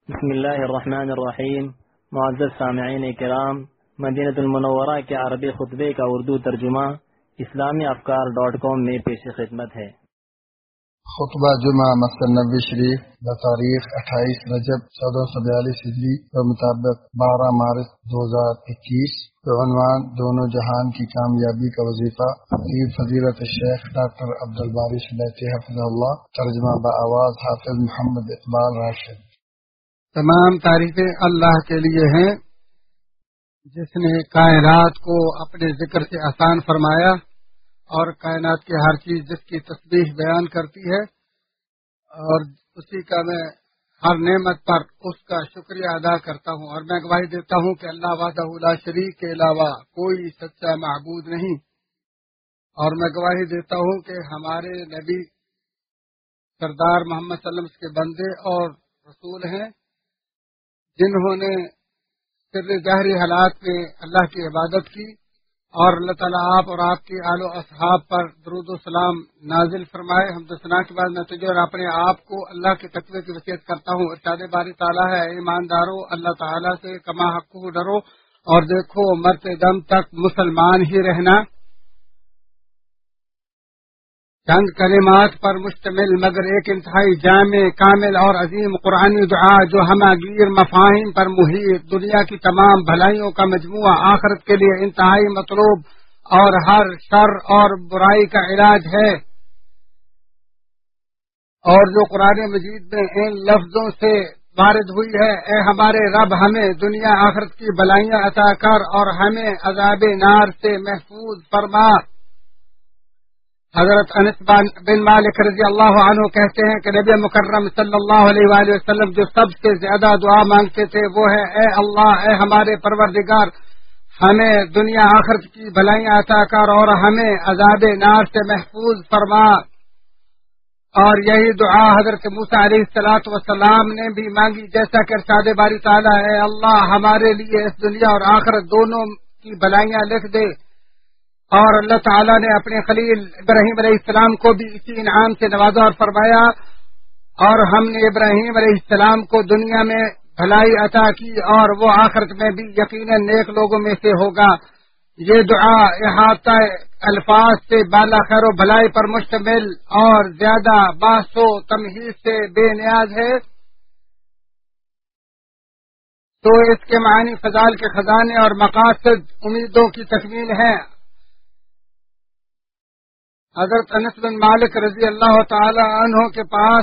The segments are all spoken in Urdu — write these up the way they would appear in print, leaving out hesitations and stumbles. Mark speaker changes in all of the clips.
Speaker 1: بسم اللہ الرحمن الرحیم۔ معزز سامعین کرام، مدینہ المنورہ کے عربی خطبے کا اردو ترجمہ اسلامیافکار.com میں پیش خدمت ہے۔
Speaker 2: خطبہ جمعہ مسجد نبوی شریف بتاریخ 28 رجب 1442 ہجری کے مطابق 12 مارچ 2021 عنوان دونوں جہان کی کامیابی کا وظیفہ، خطیب فضیلت الشیخ ڈاکٹر عبدالباری سلیتی حفظہ اللہ، ترجمہ بآواز حافظ محمد اقبال راشد۔
Speaker 3: تمام تعریفیں اللہ کے لیے ہیں جس نے کائنات کو اپنے ذکر سے آسان فرمایا اور کائنات کی ہر چیز جس کی تسبیح بیان کرتی ہے، اور اسی کا میں ہر نعمت پر اس کا شکریہ ادا کرتا ہوں، اور میں گواہی دیتا ہوں کہ اللہ وحدہ لا شریک کے علاوہ کوئی سچا معبود نہیں، اور میں گواہی دیتا ہوں کہ ہمارے نبی سردار محمد صلی اللہ علیہ وسلم کے بندے اور رسول ہیں، جنہوں نے سر ظاہری حالات میں اللہ کی عبادت کی، اور اللہ تعالیٰ آپ اور آپ کی آل و اصحاب پر درود و سلام نازل فرمائے۔ حمد و ثنا کے بعد میں تجھے اور اپنے آپ کو اللہ کے تقوی کی وصیت کرتا ہوں۔ ارشاد باری تعالیٰ ہے، ایماندارو اللہ تعالیٰ سے کما حق کو ڈرو، اور دیکھو مرتے دم تک مسلمان ہی رہنا۔ چند کلمات پر مشتمل مگر ایک انتہائی جامع، کامل اور عظیم قرآنی دعا جو ہماگیر مفاہیم پر محیط، دنیا کی تمام بھلائیوں کا مجموعہ، آخرت کے لیے انتہائی مطلوب اور ہر شر اور برائی کا علاج ہے، اور جو قرآن مجید میں ان لفظوں سے وارد ہوئی ہے: اے ہمارے رب، ہمیں دنیا آخرت کی بھلائیاں عطا کر اور ہمیں عذاب نار سے محفوظ فرما۔ حضرت انس بن مالک رضی اللہ عنہ کہتے ہیں کہ نبی مکرم صلی اللہ علیہ وآلہ وسلم جو سب سے زیادہ دعا مانگتے تھے وہ ہے: اے اللہ، اے ہمارے پروردگار، ہمیں دنیا آخرت کی بھلائیاں عطا کر اور ہمیں عذاب نار سے محفوظ فرما۔ اور یہی دعا حضرت موسیٰ علیہ الصلوۃ والسلام نے بھی مانگی، جیسا کہ ارشاد باری تعالیٰ ہے: اللہ ہمارے لیے اس دنیا اور آخرت دونوں کی بھلائیاں لکھ دے۔ اور اللہ تعالیٰ نے اپنے خلیل ابراہیم علیہ السلام کو بھی اسی انعام سے نوازا اور فرمایا: اور ہم نے ابراہیم علیہ السلام کو دنیا میں بھلائی عطا کی اور وہ آخرت میں بھی یقیناً نیک لوگوں میں سے ہوگا۔ یہ دعا احاطہ الفاظ سے بالا خیر و بھلائی پر مشتمل اور زیادہ بحث و تمہید سے بے نیاز ہے، تو اس کے معنی فضائل کے خزانے اور مقاصد امیدوں کی تکمیل ہیں۔ حضرت انس بن مالک رضی اللہ تعالی عنہ کے پاس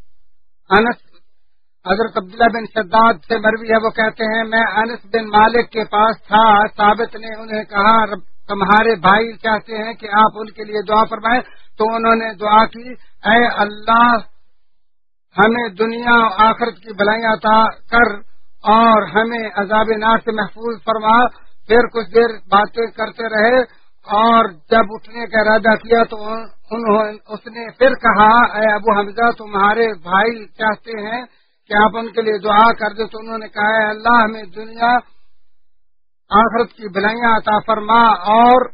Speaker 3: حضرت عبداللہ بن شداد سے مروی ہے، وہ کہتے ہیں: میں انس بن مالک کے پاس تھا، ثابت نے انہیں کہا تمہارے بھائی چاہتے ہیں کہ آپ ان کے لیے دعا فرمائیں، تو انہوں نے دعا کی: اے اللہ ہمیں دنیا و آخرت کی بھلائیاں عطا کر اور ہمیں عذاب نار سے محفوظ فرما۔ پھر کچھ دیر باتیں کرتے رہے، اور جب اٹھنے کا ارادہ کیا تو اس نے پھر کہا: اے ابو حمزہ، تمہارے بھائی چاہتے ہیں کہ آپ ان کے لیے دعا کر دیں۔ تو انہوں نے کہا: اے اللہ ہمیں دنیا آخرت کی بھلائیاں عطا فرما اور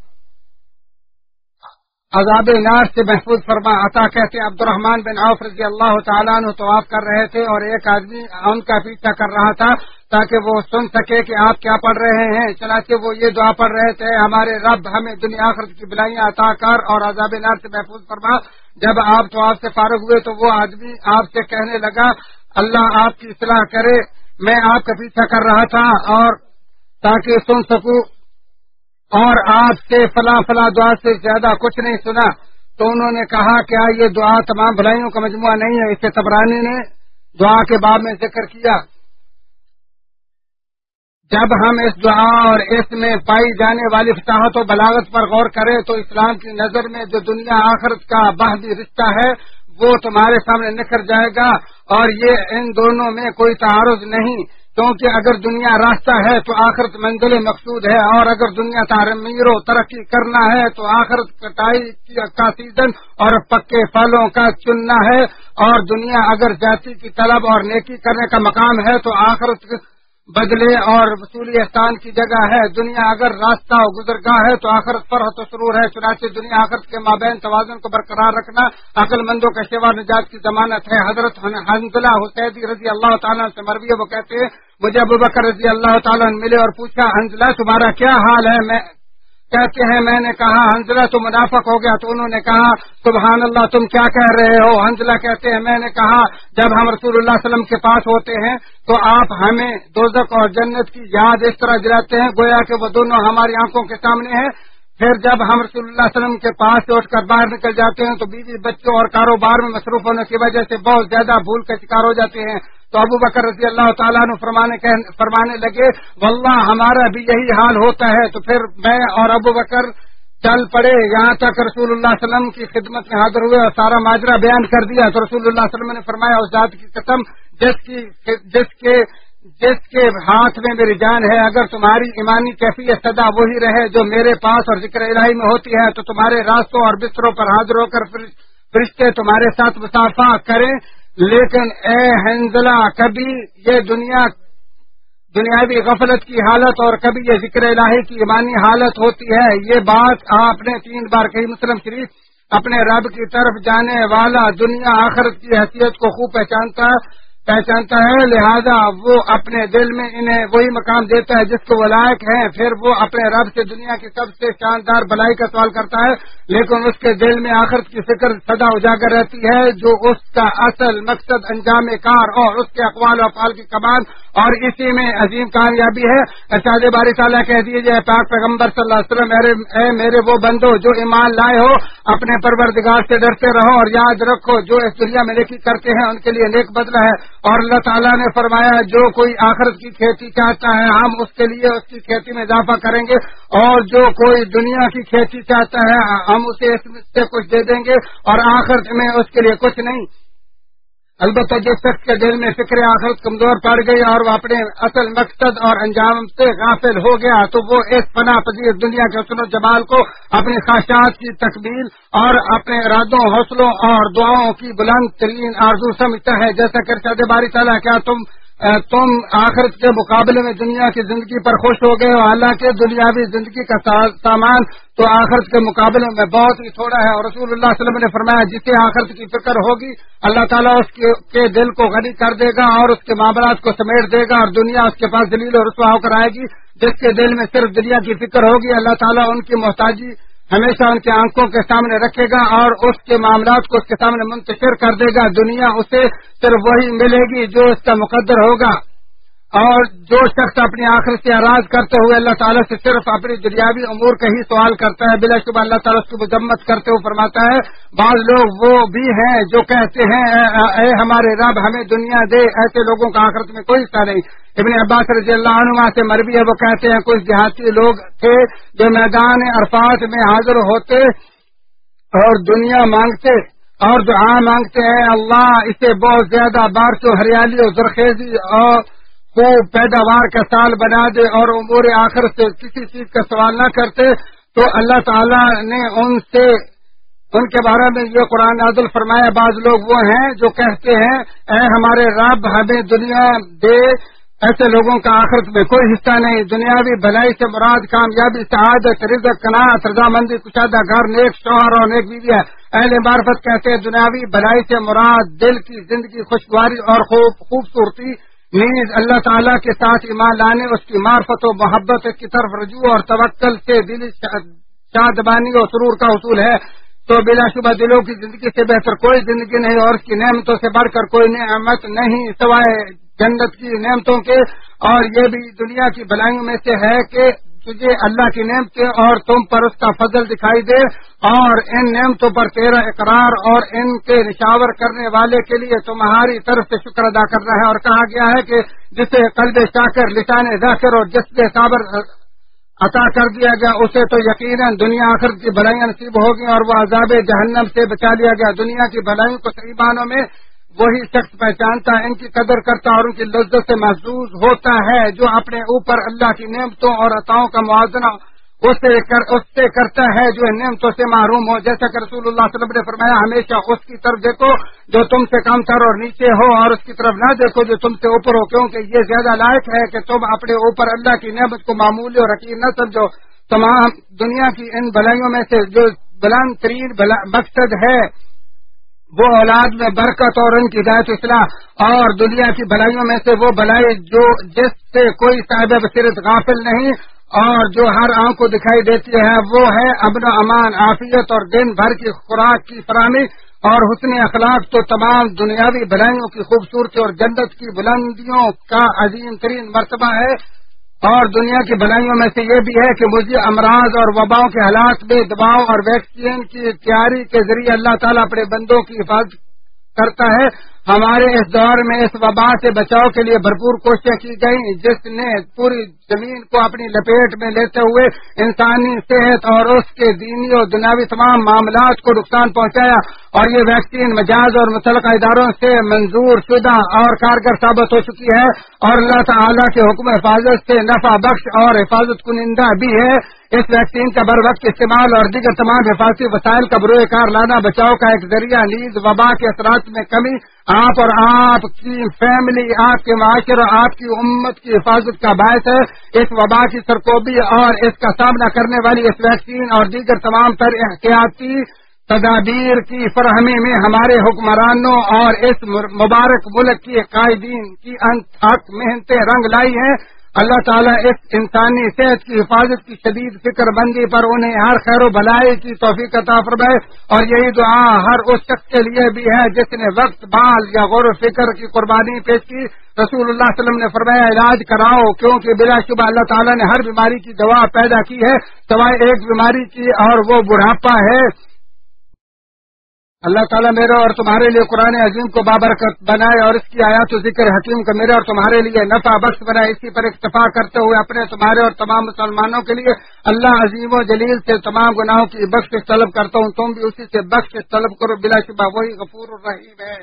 Speaker 3: عذاب نار سے محفوظ فرما۔ عطا کہتے ہیں عبد الرحمن بن عوف رضی اللہ تعالیٰ عنہ طواف کر رہے تھے، اور ایک آدمی ان کا پیچھا کر رہا تھا تاکہ وہ سن سکے کہ آپ کیا پڑھ رہے ہیں، چنانچہ وہ یہ دعا پڑھ رہے تھے: ہمارے رب ہمیں دنیا آخرت کی بھلائیاں عطا کر اور عذاب نار سے محفوظ فرما۔ جب آپ طواف سے فارغ ہوئے تو وہ آدمی آپ سے کہنے لگا: اللہ آپ کی اصلاح کرے، میں آپ کا پیچھا کر رہا تھا اور تاکہ سن سکوں، اور آپ سے فلاں فلاں دعا سے زیادہ کچھ نہیں سنا۔ تو انہوں نے کہا: کیا یہ دعا تمام بھلائیوں کا مجموعہ نہیں ہے؟ اسے طبرانی نے دعا کے باب میں ذکر کیا۔ جب ہم اس دعا اور اس میں پائی جانے والی فصاحت و بلاغت پر غور کریں تو اسلام کی نظر میں جو دنیا آخرت کا باہمی رشتہ ہے وہ تمہارے سامنے نکھر جائے گا، اور یہ ان دونوں میں کوئی تعارض نہیں، کیونکہ اگر دنیا راستہ ہے تو آخرت منزل مقصود ہے، اور اگر دنیا تعمیر و ترقی کرنا ہے تو آخرت کٹائی کا سیزن اور پکے پھلوں کا چننا ہے، اور دنیا اگر جاتی کی طلب اور نیکی کرنے کا مقام ہے تو آخرت بدلے اور وصولی احسان کی جگہ ہے. دنیا اگر راستہ و گزرگاہ ہے تو آخرت فرحت و سرور ہے. چنانچہ دنیا آخرت کے مابین توازن کو برقرار رکھنا عقل مندوں کا شیوا نجات کی ضمانت ہے. حضرت حنظلہ حسینی رضی اللہ تعالیٰ سے مروی ہے، وہ کہتے ہیں مجھے ابوبکر رضی اللہ تعالیٰ ملے اور پوچھا حنظلہ تمہارا کیا حال ہے؟ کہتے ہیں میں نے کہا حنظلہ تو منافق ہو گیا. تو انہوں نے کہا سبحان اللہ تم کیا کہہ رہے ہو؟ حنظلہ کہتے ہیں میں نے کہا جب ہم رسول اللہ صلی اللہ علیہ وسلم کے پاس ہوتے ہیں تو آپ ہمیں دوزخ اور جنت کی یاد اس طرح دلاتے ہیں گویا کہ وہ دونوں ہماری آنکھوں کے سامنے ہیں. پھر جب ہم رسول اللہ صلی اللہ علیہ وسلم کے پاس سے اٹھ کر باہر نکل جاتے ہیں تو بیوی بچوں اور کاروبار میں مصروف ہونے کی وجہ سے بہت زیادہ بھول کا شکار ہو جاتے ہیں. تو ابو بکر رضی اللہ تعالیٰ عنہ فرمانے لگے واللہ ہمارا بھی یہی حال ہوتا ہے. تو پھر میں اور ابو بکر چل پڑے یہاں تک رسول اللہ صلی اللہ علیہ وسلم کی خدمت میں حاضر ہوئے اور سارا ماجرا بیان کر دیا. تو رسول اللہ صلی اللہ علیہ وسلم نے فرمایا اس ذات کی قسم جس کے ہاتھ میں میری جان ہے، اگر تمہاری ایمانی کیفیت سدا وہی رہے جو میرے پاس اور ذکر الہی میں ہوتی ہے تو تمہارے راستوں اور بستروں پر حاضر ہو کر فرشتے تمہارے ساتھ مصافحہ کریں. لیکن اے حنظلہ کبھی یہ دنیاوی غفلت کی حالت اور کبھی یہ ذکر الہی کی ایمانی حالت ہوتی ہے. یہ بات آپ نے 3 بار کہی. مسلم شریف اپنے رب کی طرف جانے والا دنیا آخرت کی حیثیت کو خوب پہچانتا ہے، لہذا وہ اپنے دل میں انہیں وہی مقام دیتا ہے جس کو وہ لائق ہیں. پھر وہ اپنے رب سے دنیا کی سب سے شاندار بھلائی کا سوال کرتا ہے، لیکن اس کے دل میں آخرت کی فکر سدا اجاگر رہتی ہے جو اس کا اصل مقصد انجام کار اور اس کے اقوال و افعال کی کمال اور اسی میں عظیم کامیابی ہے. ارشاد باری تعالیٰ کہہ دیجیے پاک پیغمبر صلی اللہ علیہ وسلم اے میرے وہ بندو جو ایمان لائے ہو اپنے پروردگار سے ڈرتے رہو اور یاد رکھو جو اس دنیا میں نیکی کرتے ہیں ان کے لیے نیک بدلہ ہے. اور اللہ تعالیٰ نے فرمایا جو کوئی آخرت کی کھیتی چاہتا ہے ہم اس کے لیے اس کی کھیتی میں اضافہ کریں گے اور جو کوئی دنیا کی کھیتی چاہتا ہے ہم اسے اس سے کچھ دے دیں گے اور آخرت میں اس کے لیے کچھ نہیں. البتہ جس شخص کے دل میں فکر آخرت کمزور پڑ گئی اور وہ اپنے اصل مقصد اور انجام سے غافل ہو گیا تو وہ اس پناہ پذیر دنیا کے حسن و جمال کو اپنی خواہشات کی تکمیل اور اپنے ارادوں حوصلوں اور دعاؤں کی بلند ترین آرزو سمجھتا ہے. جیسا کہ ارشاد باری تعالیٰ کیا تم آخرت کے مقابلے میں دنیا کی زندگی پر خوش ہو گئے ہو، حالانکہ دنیاوی زندگی کا سامان تو آخرت کے مقابلے میں بہت ہی تھوڑا ہے. اور رسول اللہ صلی اللہ علیہ وسلم نے فرمایا جسے آخرت کی فکر ہوگی اللہ تعالیٰ اس کے دل کو غنی کر دے گا اور اس کے معاملات کو سمیٹ دے گا اور دنیا اس کے پاس ذلیل اور رسوا ہو کر آئے گی. جس کے دل میں صرف دنیا کی فکر ہوگی اللہ تعالیٰ ان کی محتاجی ہمیشہ ان کی آنکھوں کے سامنے رکھے گا اور اس کے معاملات کو اس کے سامنے منتشر کر دے گا. دنیا اسے صرف وہی ملے گی جو اس کا مقدر ہوگا. اور جو شخص اپنی آخرت سے اراض کرتے ہوئے اللہ تعالیٰ سے صرف اپنی دنیاوی امور کا ہی سوال کرتا ہے بلا شبہ اللہ تعالیٰ اس کی مذمت کرتے ہوئے فرماتا ہے بعض لوگ وہ بھی ہیں جو کہتے ہیں اے ہمارے رب ہمیں دنیا دے. ایسے لوگوں کا آخرت میں کوئی حصہ نہیں. ابن عباس رضی اللہ عنہ سے مروی ہے وہ کہتے ہیں کچھ دیہاتی لوگ تھے جو میدان عرفات میں حاضر ہوتے اور دنیا مانگتے اور دعا مانگتے ہیں اللہ اسے بہت زیادہ بارش و ہریالی اور زرخیزی اور خوب پیداوار کا سال بنا دے اور امور آخر سے کسی چیز کا سوال نہ کرتے تو اللہ تعالیٰ نے ان کے بارے میں یہ قرآن نازل فرمایا بعض لوگ وہ ہیں جو کہتے ہیں اے ہمارے رب ہمیں دنیا دے. ایسے لوگوں کا آخرت میں کوئی حصہ نہیں. دنیاوی بھلائی سے مراد کامیابی سعادت رزق قناعت رضامندی کشادہ گھر نیک شوہر اور نیک بیوی ہے. اہل معرفت کہتے ہیں دنیاوی بھلائی سے مراد دل کی زندگی خوشگواری اور خوبصورتی نیز اللہ تعالیٰ کے ساتھ ایمان لانے اس کی معرفت و محبت کی طرف رجوع اور توکل سے دلی شادمانی اور سرور کا حصول ہے. تو بلا شبہ دلوں کی زندگی سے بہتر کوئی زندگی نہیں اور اس کی نعمتوں سے بڑھ کر کوئی نعمت نہیں سوائے جنت کی نعمتوں کے. اور یہ بھی دنیا کی بھلائیوں میں سے ہے کہ تجھے اللہ کی نعمتیں اور تم پر اس کا فضل دکھائی دے اور ان نعمتوں پر تیرا اقرار اور ان کے نشاور کرنے والے کے لیے تمہاری طرف سے شکر ادا کرنا ہے. اور کہا گیا ہے کہ جسے قلب شاکر لسان ذاکر اور جسم صابر عطا کر دیا گیا اسے تو یقیناً دنیا آخر کی بھلائیاں نصیب ہوگی اور وہ عذاب جہنم سے بچا لیا گیا. دنیا کی بھلائیوں کو صحیح معنوں میں وہی شخص پہچانتا ہے ان کی قدر کرتا اور ان کی لذت سے محظوظ ہوتا ہے جو اپنے اوپر اللہ کی نعمتوں اور عطاؤں کا موازنہ اس سے کرتا ہے جو نعمتوں سے محروم ہو. جیسا کہ رسول اللہ صلی اللہ علیہ وسلم نے فرمایا ہمیشہ اس کی طرف دیکھو جو تم سے کم تر اور نیچے ہو، اور اس کی طرف نہ دیکھو جو تم سے اوپر ہو، کیونکہ یہ زیادہ لائق ہے کہ تم اپنے اوپر اللہ کی نعمت کو معمولی اور حقیر نہ سمجھو. تمام دنیا کی ان بھلائیوں میں سے جو بلند ترین مقصد ہے وہ اولاد میں برکت اور ان کی ہدایت اصلاح، اور دنیا کی بھلائیوں میں سے وہ بھلائی جو جس سے کوئی صاحب بصیرت غافل نہیں اور جو ہر آنکھ کو دکھائی دیتی ہے، وہ ہے امن و امان، عافیت اور دن بھر کی خوراک کی فراہمی. اور حسن اخلاق تو تمام دنیاوی بھلائیوں کی خوبصورتی اور جنت کی بلندیوں کا عظیم ترین مرتبہ ہے. اور دنیا کی بھلائیوں میں سے یہ بھی ہے کہ مجھے امراض اور وباؤں کے حالات میں دواؤں اور ویکسین کی تیاری کے ذریعے اللہ تعالیٰ اپنے بندوں کی حفاظت کرتا ہے. ہمارے اس دور میں اس وبا سے بچاؤ کے لیے بھرپور کوششیں کی گئیں، جس نے پوری زمین کو اپنی لپیٹ میں لیتے ہوئے انسانی صحت اور اس کے دینی اور دنیاوی تمام معاملات کو نقصان پہنچایا. اور یہ ویکسین مجاز اور متعلقہ اداروں سے منظور شدہ اور کارگر ثابت ہو چکی ہے، اور اللہ تعالیٰ کے حکم حفاظت سے نفع بخش اور حفاظت کنندہ بھی ہے. اس ویکسین کا بر وقت استعمال اور دیگر تمام حفاظتی وسائل کا بروئے کار لانا بچاؤ کا ایک ذریعہ نیز وبا کے اثرات میں کمی، آپ اور آپ کی فیملی، آپ کے معاشرے، آپ کی امت کی حفاظت کا باعث ہے. اس وبا کی سرکوبی اور اس کا سامنا کرنے والی اس ویکسین اور دیگر تمام تر احتیاطی تدابیر کی فراہمی میں ہمارے حکمرانوں اور اس مبارک ملک کی قائدین کی انتھک محنتیں رنگ لائی ہیں. اللہ تعالیٰ اس انسانی صحت کی حفاظت کی شدید فکر بندی پر انہیں ہر خیر و بھلائی کی توفیق عطا فرمائے. اور یہی دعا ہر اس شخص کے لیے بھی ہے جس نے وقت، بال یا غور و فکر کی قربانی پیش کی. رسول اللہ صلی اللہ علیہ وسلم نے فرمایا علاج کراؤ، کیونکہ بلا شبہ اللہ تعالیٰ نے ہر بیماری کی دوا پیدا کی ہے سوائے ایک بیماری کی، اور وہ بڑھاپا ہے. اللہ تعالیٰ میرے اور تمہارے لیے قرآن عظیم کو بابرکت بنائے اور اس کی آیات و ذکر حکیم کا میرے اور تمہارے لیے نفع بخش بنائے. اسی پر اکتفا کرتے ہوئے اپنے، تمہارے اور تمام مسلمانوں کے لیے اللہ عظیم و جلیل سے تمام گناہوں کی بخشش طلب کرتا ہوں. تم بھی اسی سے بخشش طلب کرو، بلا شبہ وہی غفور الرحیم ہے.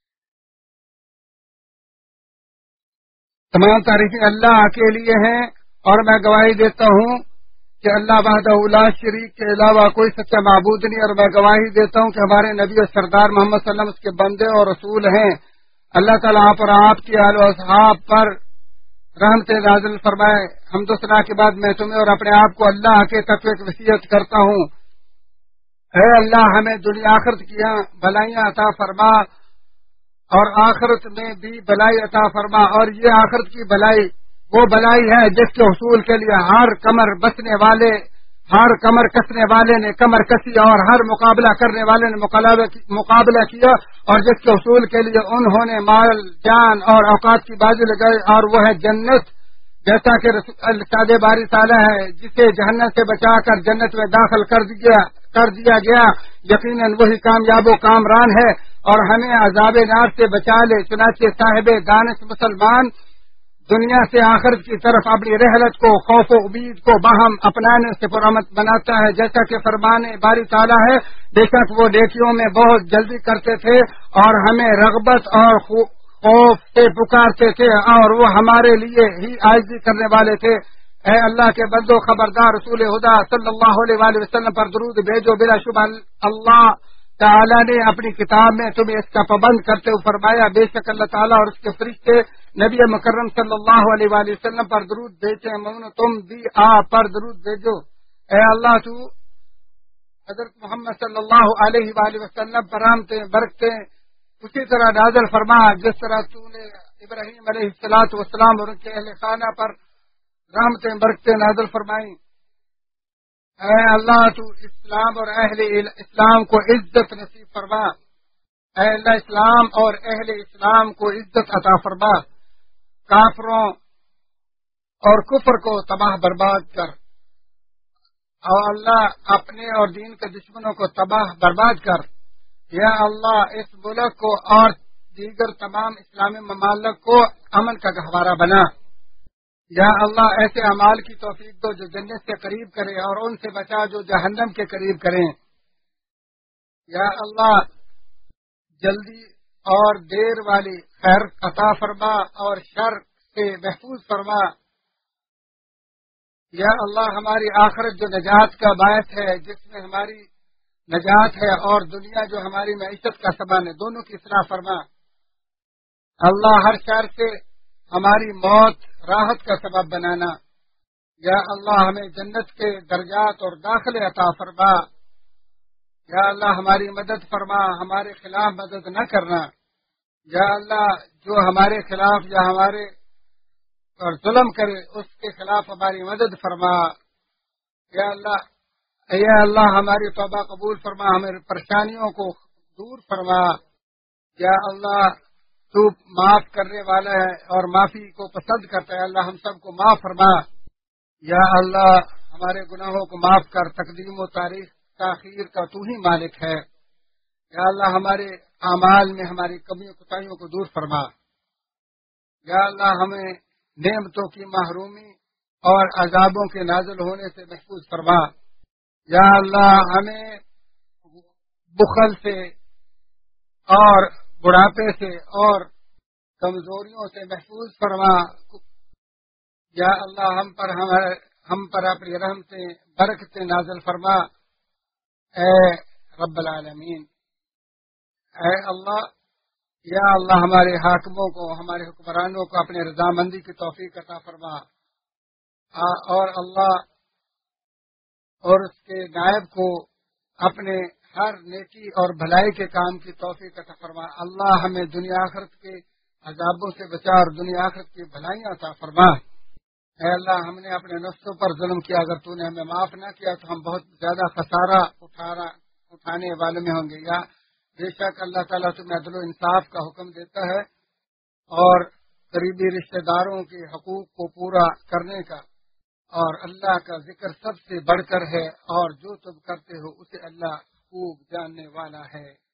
Speaker 3: تمام تعریفیں اللہ کے لیے ہیں، اور میں گواہی دیتا ہوں کہ اللہ وحدہ لا شریک کے علاوہ کوئی سچا معبود نہیں، اور میں گواہی دیتا ہوں کہ ہمارے نبی اور سردار محمد صلی اللہ علیہ وسلم اس کے بندے اور رسول ہیں. اللہ تعالیٰ آپ اور آپ کے آل و اصحاب پر رحمت نازل فرمائے. حمد و ثنا کے بعد میں تمہیں اور اپنے آپ کو اللہ کے تقوی کی وصیت کرتا ہوں. اے اللہ ہمیں دنیا آخرت کی بھلائیاں عطا فرما، اور آخرت میں بھی بھلائی عطا فرما. اور یہ آخرت کی بھلائی وہ بھلائی ہے جس کے حصول کے لیے ہر کمر کسنے والے نے کمر کسی، اور ہر مقابلہ کرنے والے نے مقابلہ کیا، اور جس کے حصول کے لیے انہوں نے مال، جان اور اوقات کی بازی لگائی، اور وہ ہے جنت. جیسا کہ ساد باری تعالیٰ ہے جسے جہنم سے بچا کر جنت میں داخل کر دیا گیا، یقیناً وہی کامیاب و کامران ہے. اور ہمیں عذاب نار سے بچا لے. چنانچہ صاحب دانش مسلمان دنیا سے آخرت کی طرف اپنی رحلت کو خوف و امید کو باہم اپنانے سے پرامد بناتا ہے. جیسا کہ فرمان باری تعالیٰ ہے بے شک وہ نیکیوں میں بہت جلدی کرتے تھے اور ہمیں رغبت اور خوف سے پکارتے تھے، اور وہ ہمارے لیے ہی عاجزی کرنے والے تھے. اے اللہ کے بندو خبردار، رسول خدا صلی اللہ علیہ وآلہ وسلم پر درود بھیجو. بلا شبہ اللہ تعالیٰ نے اپنی کتاب میں تمہیں اس کا پابند کرتے ہوئے فرمایا بے شک اللہ تعالیٰ اور اس کے فرشتے نبی مکرم صلی اللہ علیہ وآلہ وسلم پر درود بھیجتے ہیں. تم بھی آپ پر درود بھیجو. اے اللہ تو حضرت محمد صلی اللہ علیہ وآلہ وسلم پر رحمتیں برکتیں اسی طرح نازل فرما جس طرح تو نے ابراہیم علیہ الصلوۃ والسلام اور ان کے اہل خانہ پر رحمتیں برکتیں نازل فرمائیں. اے اللہ تو اسلام اور اہل اسلام کو عزت نصیب فرما. اے اللہ اسلام اور اہل اسلام کو عزت عطا فرما. کافروں اور کفر کو تباہ برباد کر، اور اللہ اپنے اور دین کے دشمنوں کو تباہ برباد کر. یا اللہ اس ملک کو اور دیگر تمام اسلامی ممالک کو امن کا گہوارہ بنا. یا اللہ ایسے اعمال کی توفیق دو جو جنت سے قریب کرے، اور ان سے بچا جو جہنم کے قریب کریں. یا اللہ جلدی اور دیر والی خیر عطا فرما اور شر سے محفوظ فرما. یا اللہ ہماری آخرت جو نجات کا باعث ہے، جس میں ہماری نجات ہے، اور دنیا جو ہماری معیشت کا سامان ہے، دونوں کی اصلاح فرما۔ اللہ ہر شر سے ہماری موت راحت کا سبب بنانا۔ یا اللہ ہمیں جنت کے درجات اور داخلے عطا فرما۔ یا اللہ ہماری مدد فرما، ہمارے خلاف مدد نہ کرنا۔ یا اللہ جو ہمارے خلاف یا ہمارے اور ظلم کرے اس کے خلاف ہماری مدد فرما۔ یا اللہ ہماری توبہ قبول فرما، ہماری پریشانیوں کو دور فرما۔ یا اللہ تو معاف کرنے والا ہے اور معافی کو پسند کرتا ہے، اللہ ہم سب کو معاف فرما۔ یا اللہ ہمارے گناہوں کو معاف کر، تقدیم و تاخیر کا تو ہی مالک ہے۔ یا اللہ ہمارے اعمال میں ہماری کمیوں کوتاہیوں کو دور فرما۔ یا اللہ ہمیں نعمتوں کی محرومی اور عذابوں کے نازل ہونے سے محفوظ فرما۔ یا اللہ ہمیں بخل سے اور بڑھاپے سے اور کمزوریوں سے محفوظ فرما۔ یا اللہ ہم پر اپنی رحم سے برکتیں نازل فرما۔ اے رب العالمین، اے اللہ، یا اللہ ہمارے حاکموں کو، ہمارے حکمرانوں کو اپنے رضامندی کی توفیق عطا فرما، اور اللہ اور اس کے نائب کو اپنے ہر نیکی اور بھلائی کے کام کی توفیق عطا فرما۔ اللہ ہمیں دنیا آخرت کے عذابوں سے بچا اور دنیا آخرت کی بھلائیاں عطا فرما۔ اے اللہ ہم نے اپنے نفسوں پر ظلم کیا، اگر تو نے ہمیں معاف نہ کیا تو ہم بہت زیادہ خسارہ اٹھانے والے میں ہوں گے۔ یا بے شک اللہ تعالیٰ تمہیں عدل و انصاف کا حکم دیتا ہے اور قریبی رشتہ داروں کے حقوق کو پورا کرنے کا، اور اللہ کا ذکر سب سے بڑھ کر ہے، اور جو تم کرتے ہو اسے اللہ خوب جاننے والا ہے۔